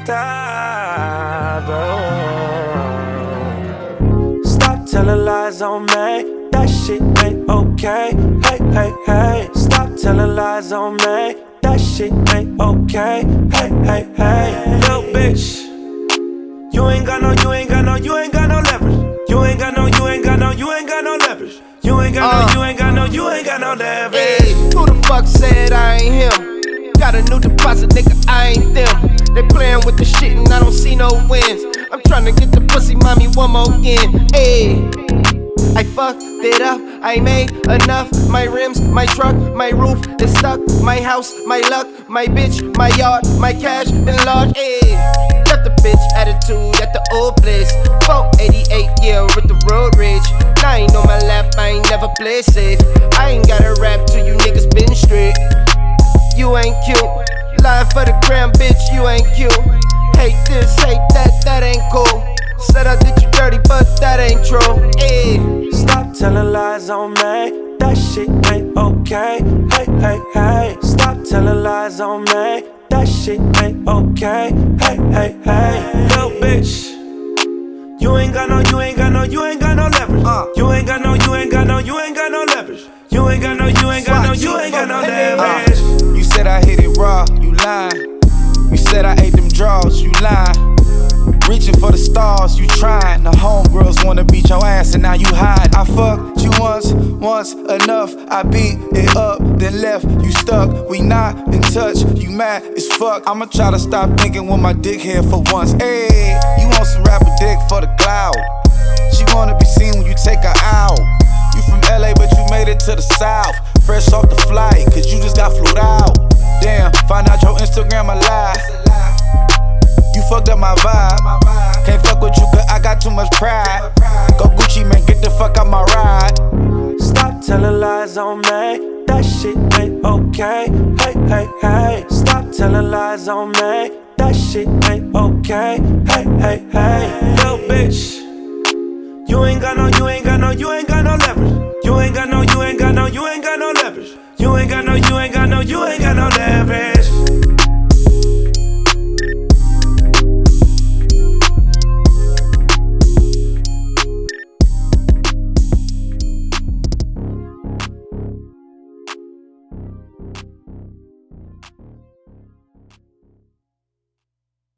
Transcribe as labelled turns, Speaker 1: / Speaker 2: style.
Speaker 1: stop. Stop telling lies on me. That shit ain't okay. Hey, hey, hey. Stop telling lies on me. That shit ain't okay. Hey, hey, hey. Little bitch. You ain't got no leverage. You ain't got no leverage. You ain't got no leverage. You ain't got no leverage.
Speaker 2: Hey, who the fuck said I ain't him? Got a new deposit, nigga, I ain't them. They playin' with the shit and I don't see no wins. I'm tryna get the pussy, mommy, one more again. Hey, I fucked it up, I made enough. My rims, my truck, my roof is stuck. My house, my luck, my bitch, my yard, my cash been large. Ayy, left the bitch attitude at the old place. 488, yeah, with the road rage. 9 on my lap, I ain't never play safe. I ain't gotta rap to you niggas been straight. You ain't cute, lying for the gram, bitch, you ain't cute. Hate this, hate that, that ain't cool. Said I did you dirty, but that ain't true. Ayy.
Speaker 1: Stop telling lies on me. That shit ain't okay. Hey, hey, hey. Stop telling lies on me. That shit ain't okay. Hey, hey, hey. Little bitch. You ain't got no leverage. You ain't got no leverage. You ain't got no leverage. You ain't got no leverage.
Speaker 3: You said I hit it raw, you lying. You said I ate them draws, you lying. Reaching for the stars, you trying. The homegirls wanna beat your ass and now you hide. I fucked you once enough. I beat it up, then left you stuck. We not in touch, you mad as fuck. I'ma try to stop thinking with my dick here for once. Hey, you want some rapper dick for the cloud. She wanna be seen when you take her out. You from LA but you made it to the South. Fresh off the flight, cause you just got flew out. Damn, find out your Instagram a lie. You fucked up my vibe. Can't fuck with you cause I got too much pride. Go Gucci, man, get the fuck out my ride.
Speaker 1: Stop telling lies on me. That shit ain't okay. Hey, hey, hey. Stop telling lies on me. That shit ain't okay. Hey, hey, hey. Little bitch. You ain't got no leverage. You ain't got no leverage. You ain't got no leverage. You ain't got no